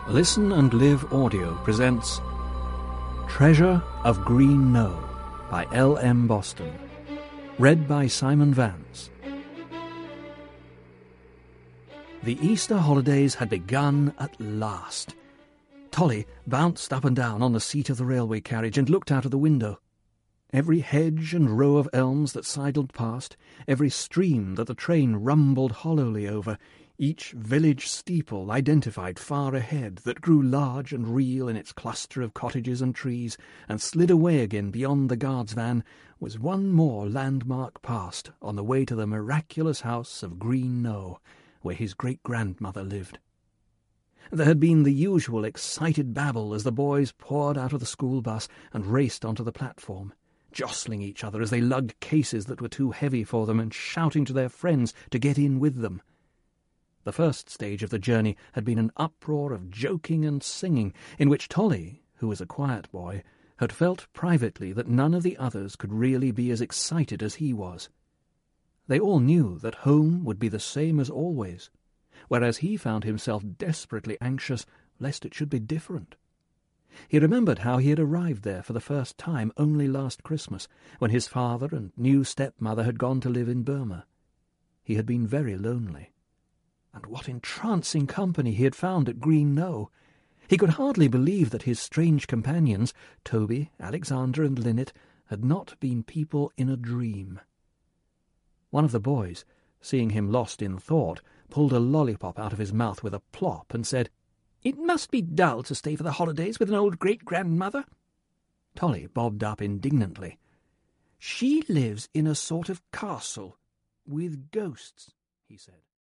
Listen and Live Audio presents Treasure of Green Knowe by L.M. Boston. Read by Simon Vance. The Easter holidays had begun at last. Tolly bounced up and down on the seat of the railway carriage and looked out of the window. Every hedge and row of elms that sidled past, every stream that the train rumbled hollowly over, each village steeple identified far ahead that grew large and real in its cluster of cottages and trees and slid away again beyond the guard's van, was one more landmark passed on the way to the miraculous house of Green Knowe, where his great-grandmother lived. There had been the usual excited babble as the boys poured out of the school bus and raced onto the platform, jostling each other as they lugged cases that were too heavy for them and shouting to their friends to get in with them. The first stage of the journey had been an uproar of joking and singing, in which Tolly, who was a quiet boy, had felt privately that none of the others could really be as excited as he was. They all knew that home would be the same as always, whereas he found himself desperately anxious lest it should be different. He remembered how he had arrived there for the first time only last Christmas, when his father and new stepmother had gone to live in Burma. He had been very lonely. And what entrancing company he had found at Green Knowe! He could hardly believe that his strange companions, Toby, Alexander, and Linnet, had not been people in a dream. One of the boys, seeing him lost in thought, pulled a lollipop out of his mouth with a plop and said, "It must be dull to stay for the holidays with an old great-grandmother." Tolly bobbed up indignantly. "She lives in a sort of castle with ghosts," he said.